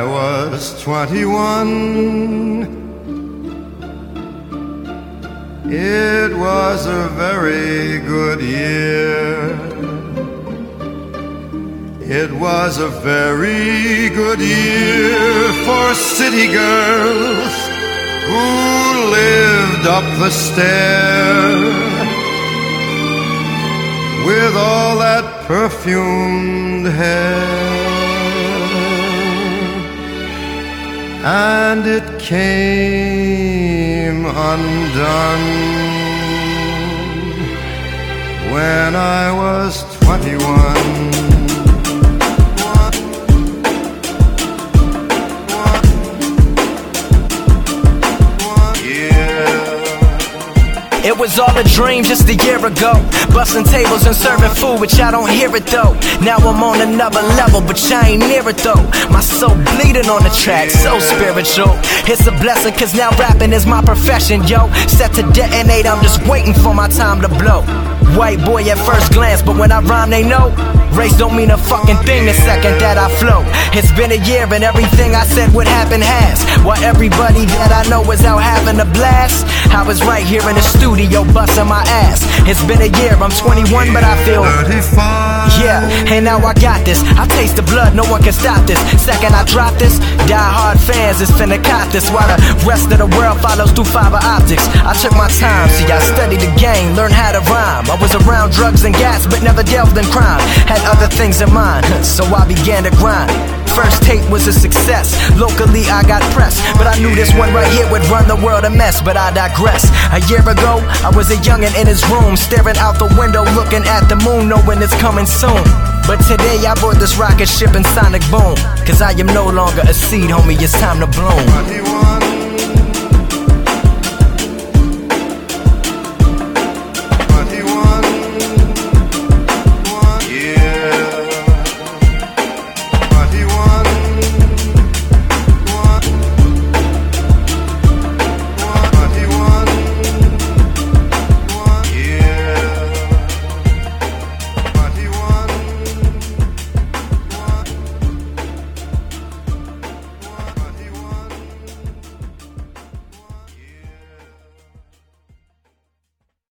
was 21, it was a very good year. It was a very good year for city girls who lived up the stair with all that perfumed hair. And it came undone when I was 21. It was all a dream just a year ago, busting tables and serving food, but y'all don't hear it though. Now I'm on another level, but y'all ain't near it though. My soul bleeding on the track, so spiritual. It's a blessing cause now rapping is my profession, yo. Set to detonate, I'm just waiting for my time to blow. White boy at first glance, but when I rhyme they know race don't mean a fucking thing the second that I flow. It's been a year and everything I said would happen has. While everybody that I know is out having a blast, I was right here in the studio busting my ass. It's been a year, I'm 21 but I feel 35. Yeah, and now I got this. I taste the blood, no one can stop this. Second I drop this, die hard fans is finna cop this, while the rest of the world follows through fiber optics. I took my time, see I studied the game, learned how to rhyme. I was around drugs and gas but never delved in crime. Had other things in mind, so I began to grind. First tape was a success, locally I got pressed, but I knew this one right here would run the world a mess, but I digress. A year ago, I was a youngin' in his room, staring out the window, looking at the moon, knowing it's coming soon. But today I bought this rocket ship in sonic boom, cause I am no longer a seed, homie, it's time to bloom. 21.